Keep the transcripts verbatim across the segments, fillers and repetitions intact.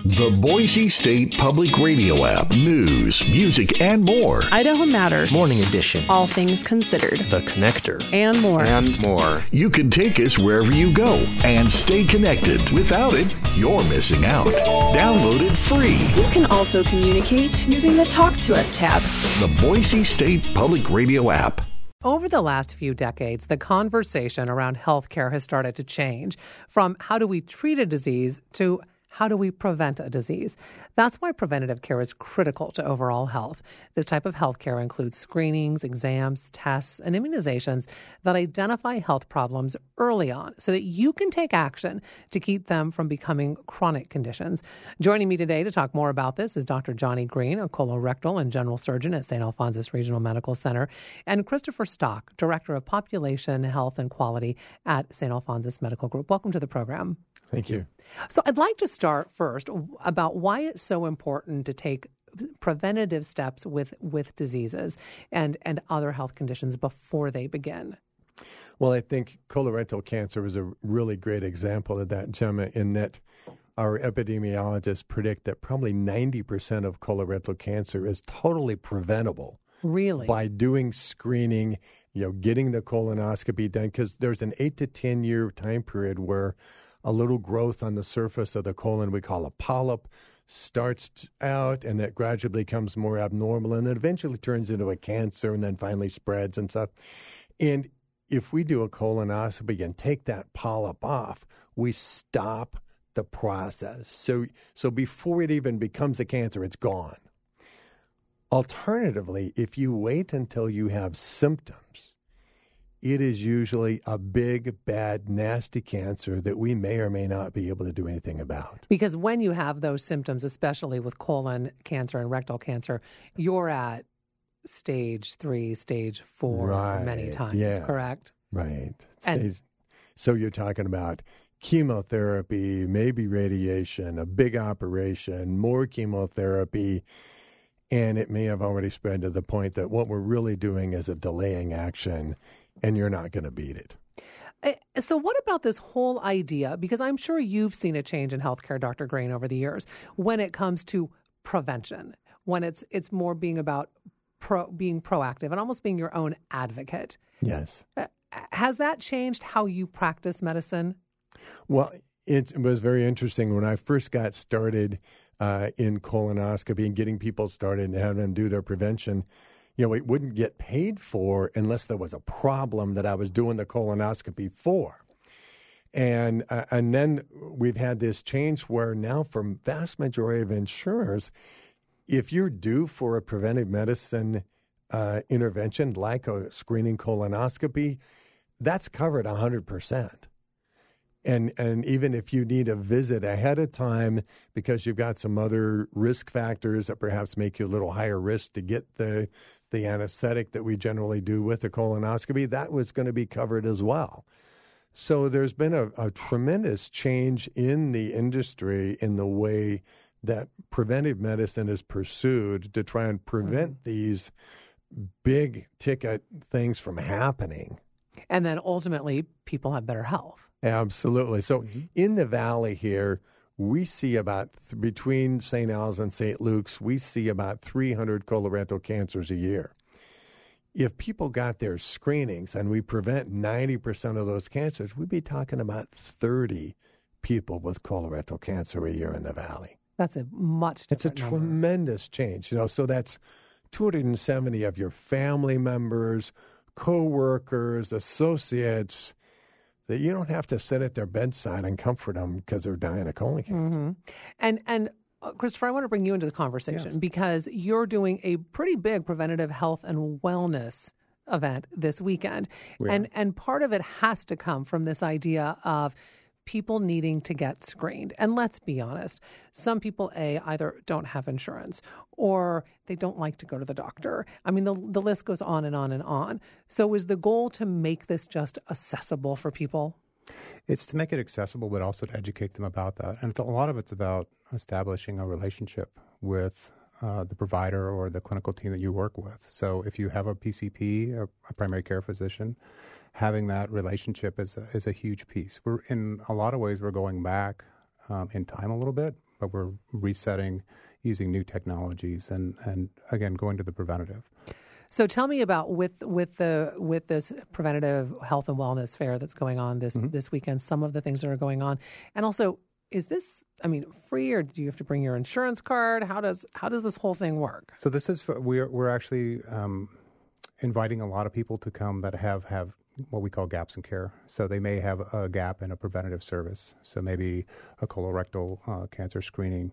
The Boise State Public Radio app. News, music, and more. Idaho Matters. Morning Edition. All things considered. The Connector. And more. And more. You can take us wherever you go and stay connected. Without it, you're missing out. Download it free. You can also communicate using the Talk to Us tab. The Boise State Public Radio app. Over the last few decades, the conversation around healthcare has started to change from how do we treat a disease to how do we prevent a disease? That's why preventative care is critical to overall health. This type of health care includes screenings, exams, tests, and immunizations that identify health problems early on so that you can take action to keep them from becoming chronic conditions. Joining me today to talk more about this is Doctor Johnny Green, a colorectal and general surgeon at Saint Alphonsus Regional Medical Center, and Christopher Stock, Director of Population Health and Quality at Saint Alphonsus Medical Group. Welcome to the program. Thank you. So I'd like to start first about why it's so important to take preventative steps with, with diseases and, and other health conditions before they begin. Well, I think colorectal cancer is a really great example of that, Gemma, in that our epidemiologists predict that probably ninety percent of colorectal cancer is totally preventable. Really? By doing screening, you know, getting the colonoscopy done, because there's an eight to ten year time period where a little growth on the surface of the colon we call a polyp starts out, and that gradually becomes more abnormal, and it eventually turns into a cancer and then finally spreads and stuff. And if we do a colonoscopy and take that polyp off, we stop the process. So, so before it even becomes a cancer, it's gone. Alternatively, if you wait until you have symptoms, it is usually a big, bad, nasty cancer that we may or may not be able to do anything about. Because when you have those symptoms, especially with colon cancer and rectal cancer, you're at stage three, stage four right. many times, yeah. correct? Right. And, stage, so you're talking about chemotherapy, maybe radiation, a big operation, more chemotherapy, and it may have already spread to the point that what we're really doing is a delaying action, and you're not going to beat it. So what about this whole idea? Because I'm sure you've seen a change in healthcare, Doctor Green, over the years when it comes to prevention, when it's it's more being about pro, being proactive and almost being your own advocate. Yes. Uh, has that changed how you practice medicine? Well, it was very interesting. When I first got started uh, in colonoscopy and getting people started and having them do their prevention, you know, it wouldn't get paid for unless there was a problem that I was doing the colonoscopy for. And uh, and then we've had this change where now for vast majority of insurers, if you're due for a preventive medicine uh, intervention like a screening colonoscopy, that's covered one hundred percent. And and even if you need a visit ahead of time because you've got some other risk factors that perhaps make you a little higher risk to get the the anesthetic that we generally do with a colonoscopy, that was going to be covered as well. So there's been a, a tremendous change in the industry in the way that preventive medicine is pursued to try and prevent mm-hmm. these big ticket things from happening. And then ultimately, people have better health. Absolutely. So mm-hmm. in the Valley here, we see about, th- between Saint Al's and Saint Luke's, we see about three hundred colorectal cancers a year. If people got their screenings and we prevent ninety percent of those cancers, we'd be talking about thirty people with colorectal cancer a year in the Valley. That's a much different It's a number. tremendous change. You know, so that's two hundred seventy of your family members, co-workers, associates, that you don't have to sit at their bedside and comfort them because they're dying of colon cancer. Mm-hmm. And, and uh, Christopher, I want to bring you into the conversation yes. because you're doing a pretty big preventative health and wellness event this weekend. We and are. and part of it has to come from this idea of people needing to get screened. And let's be honest, some people, A, either don't have insurance or they don't like to go to the doctor. I mean, the the list goes on and on and on. So is the goal to make this just accessible for people? It's to make it accessible, but also to educate them about that. And it's, a lot of it's about establishing a relationship with uh, the provider or the clinical team that you work with. So if you have a P C P, or a primary care physician, having that relationship is a, is a huge piece. We're in a lot of ways we're going back um, in time a little bit. but we're resetting using new technologies and, and again, going to the preventative. So tell me about with with the with this preventative health and wellness fair that's going on this mm-hmm. this weekend, some of the things that are going on. And also, is this, I mean, free, or do you have to bring your insurance card? How does how does this whole thing work? So this is for, we're we're actually um, inviting a lot of people to come that have have what we call gaps in care. So they may have a gap in a preventative service. So maybe a colorectal uh, cancer screening,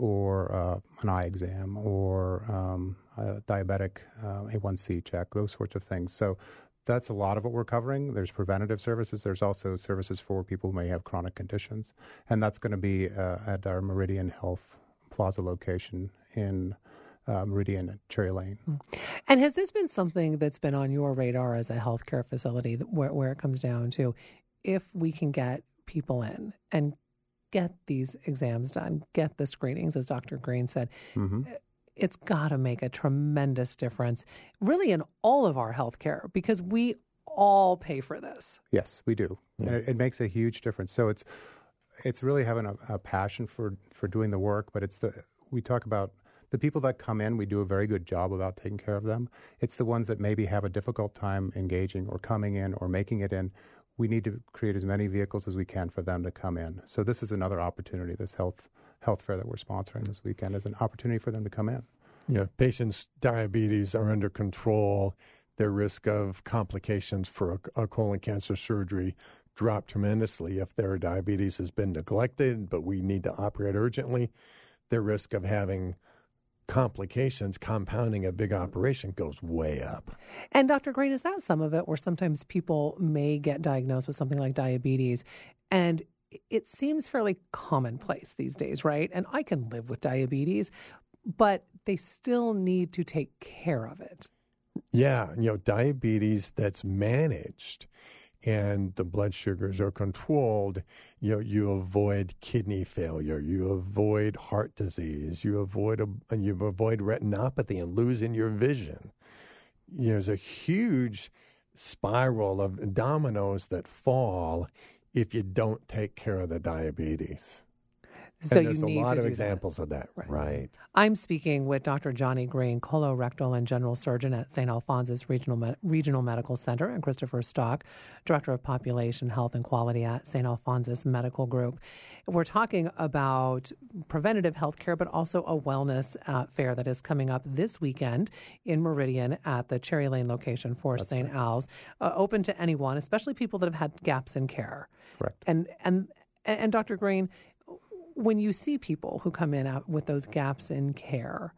or uh, an eye exam, or um, a diabetic uh, A one C check, those sorts of things. So that's a lot of what we're covering. There's preventative services. There's also services for people who may have chronic conditions. And that's going to be uh, at our Meridian Health Plaza location in uh, Meridian at Cherry Lane. And has this been something that's been on your radar as a healthcare facility, where, where it comes down to, if we can get people in and get these exams done, get the screenings, as Doctor Green said, mm-hmm. it's got to make a tremendous difference, really, in all of our healthcare, because we all pay for this. Yes, we do. Yeah. And it, it makes a huge difference. So it's it's really having a, a passion for, for doing the work, but it's the, we talk about the people that come in, we do a very good job about taking care of them. It's the ones that maybe have a difficult time engaging or coming in or making it in. We need to create as many vehicles as we can for them to come in. So this is another opportunity, this health health fair that we're sponsoring this weekend is an opportunity for them to come in. Yeah, patients' diabetes are under control. Their risk of complications for a, a colon cancer surgery drop tremendously if their diabetes has been neglected, but we need to operate urgently. Their risk of having complications, compounding a big operation, goes way up. And Doctor Green, is that some of it, where sometimes people may get diagnosed with something like diabetes, and it seems fairly commonplace these days, right? And I can live with diabetes, but they still need to take care of it. Yeah, you know, diabetes that's managed and the blood sugars are controlled, you know, you avoid kidney failure, you avoid heart disease, you avoid a, you avoid retinopathy and losing your vision. You know, there's a huge spiral of dominoes that fall if you don't take care of the diabetes. So and there's you a need lot to of do examples that. of that. Right. right. I'm speaking with Doctor Johnny Green, colorectal and general surgeon at Saint Alphonsus Regional Me- Regional Medical Center, and Christopher Stock, director of population health and quality at Saint Alphonsus Medical Group. We're talking about preventative health care, but also a wellness uh, fair that is coming up this weekend in Meridian at the Cherry Lane location for Saint Right. Al's, uh, open to anyone, especially people that have had gaps in care. Correct. And and and Doctor Green, when you see people who come in out with those gaps in care,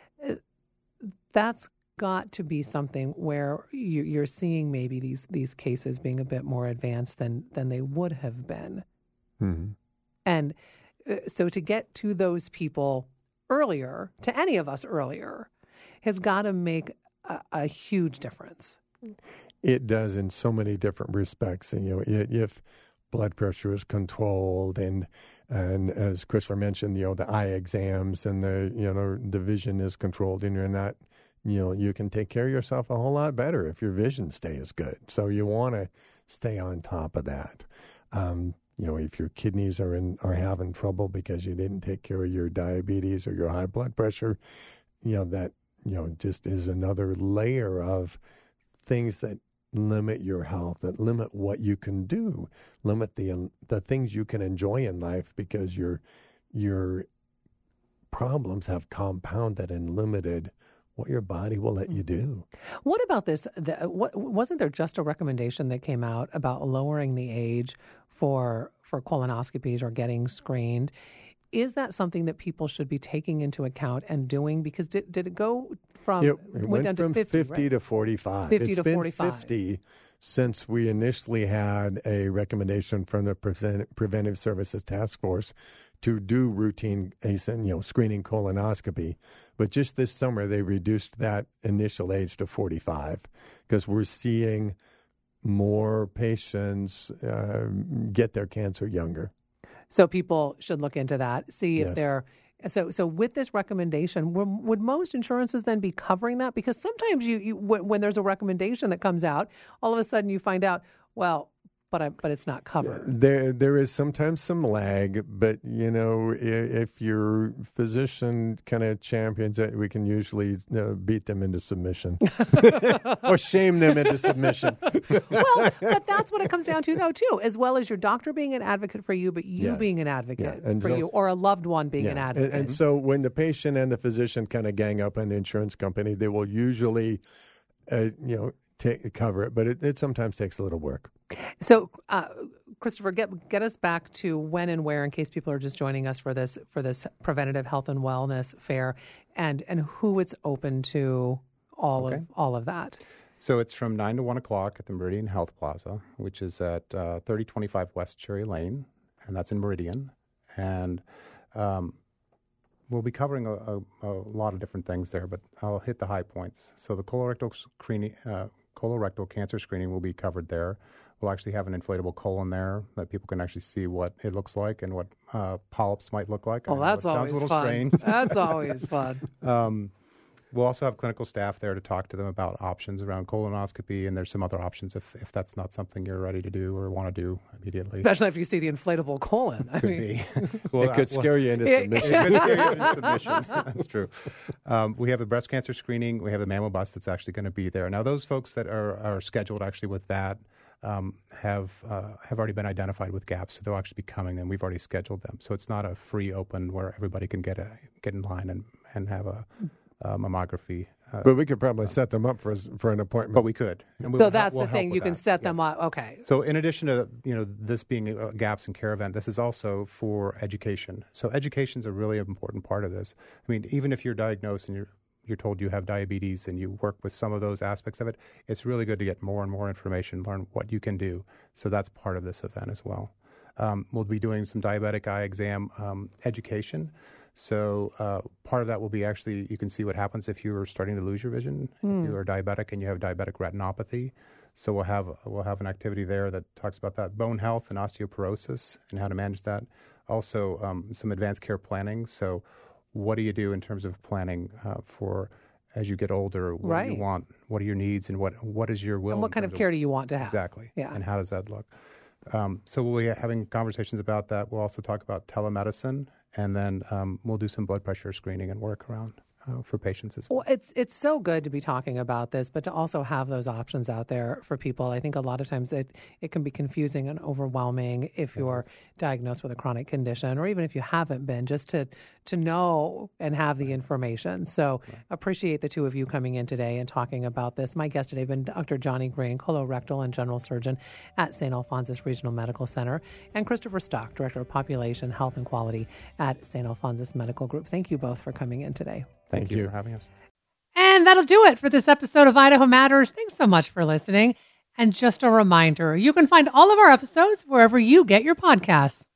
that's got to be something where you, you're seeing maybe these these cases being a bit more advanced than than they would have been. Mm-hmm. And uh, so to get to those people earlier, to any of us earlier, has got to make a, a huge difference. It does in so many different respects. And, you know, if blood pressure is controlled, and and as Christopher mentioned, you know, the eye exams and the, you know, the vision is controlled, and you're not, you know, you can take care of yourself a whole lot better if your vision stays good. So you want to stay on top of that. Um, you know, if your kidneys are in are having trouble because you didn't take care of your diabetes or your high blood pressure, you know, that, you know, just is another layer of things that limit your health, that limit what you can do, limit the the things you can enjoy in life, because your your problems have compounded and limited what your body will let you do. What about this? The, what, wasn't there just a recommendation that came out about lowering the age for for colonoscopies or getting screened? Is that something that people should be taking into account and doing? Because did did it go from it, it went, went down from to fifty, fifty right? to forty-five. fifty it's to been forty-five. fifty since we initially had a recommendation from the Prevent, Preventive Services Task Force to do routine, you know, screening colonoscopy. But just this summer, they reduced that initial age to forty-five, because we're seeing more patients uh, get their cancer younger. So people should look into that, see if Yes. they're so. So with this recommendation, would, would most insurances then be covering that? Because sometimes you, you when, when there's a recommendation that comes out, all of a sudden you find out, well, but I, but it's not covered. There, there is sometimes some lag, but you know, if, if your physician kind of champions it, we can usually uh, beat them into submission or shame them into submission. Well, but that's what it comes down to, though, too, as well as your doctor being an advocate for you, but you Yeah. being an advocate Yeah. And for so- you, or a loved one being Yeah. an And, advocate. and so when the patient and the physician kind of gang up on the insurance company, they will usually, uh, you know, take, cover it, but it, it sometimes takes a little work. So, uh, Christopher, get get us back to when and where, in case people are just joining us for this for this preventative health and wellness fair, and and who it's open to, all Okay. of all of that. So it's from nine to one o'clock at the Meridian Health Plaza, which is at uh, thirty twenty-five West Cherry Lane, and that's in Meridian. And um, we'll be covering a, a, a lot of different things there, but I'll hit the high points. So the colorectal screening, uh, colorectal cancer screening will be covered there. We'll actually have an inflatable colon there that people can actually see what it looks like and what uh, polyps might look like. Well, I know that's it sounds always a little fun. strange. That's always fun. Um, we'll also have clinical staff there to talk to them about options around colonoscopy, and there's some other options if, if that's not something you're ready to do or want to do immediately. Especially if you see the inflatable colon. I Could mean, be. Well, It uh, could well, scare you into it- submission. it could scare you into submission. That's true. Um, we have a breast cancer screening. We have a mammo bust that's actually going to be there. Now, those folks that are, are scheduled actually with that um, have uh, have already been identified with gaps, so they'll actually be coming, and we've already scheduled them. So it's not a free open where everybody can get a get in line and, and have a, a mammography. Uh, But we could probably set them up for us- for an appointment. but we could. And we so will that's help- we'll the thing. help You with can that. set them Yes. up. Okay. So in addition to, you know, this being a gaps and care event, this is also for education. So education is a really important part of this. I mean, even if you're diagnosed and you're you're told you have diabetes and you work with some of those aspects of it, it's really good to get more and more information, learn what you can do. So that's part of this event as well. Um, we'll be doing some diabetic eye exam um, education. So uh, part of that will be actually, you can see what happens if you're starting to lose your vision, if you are diabetic and you have diabetic retinopathy. So we'll have we'll have an activity there that talks about that, bone health and osteoporosis and how to manage that. Also, um, some advanced care planning. So what do you do in terms of planning uh, for as you get older? What Right. do you want? What are your needs? And what what is your will? And what in kind of terms care do you want to have? Exactly. Yeah. And how does that look? Um, so we'll be having conversations about that. We'll also talk about telemedicine, and then um, we'll do some blood pressure screening and work around uh, for patients as well. Well, it's it's so good to be talking about this, but to also have those options out there for people. I think a lot of times it, it can be confusing and overwhelming if you're diagnosed with a chronic condition, or even if you haven't been, just to to know and have the information. So appreciate the two of you coming in today and talking about this. My guest today has been Doctor Johnny Green, colorectal and general surgeon at Saint Alphonsus Regional Medical Center, and Christopher Stock, Director of Population Health and Quality at Saint Alphonsus Medical Group. Thank you both for coming in today. Thank, Thank you you. for having us. And that'll do it for this episode of Idaho Matters. Thanks so much for listening. And just a reminder, you can find all of our episodes wherever you get your podcasts.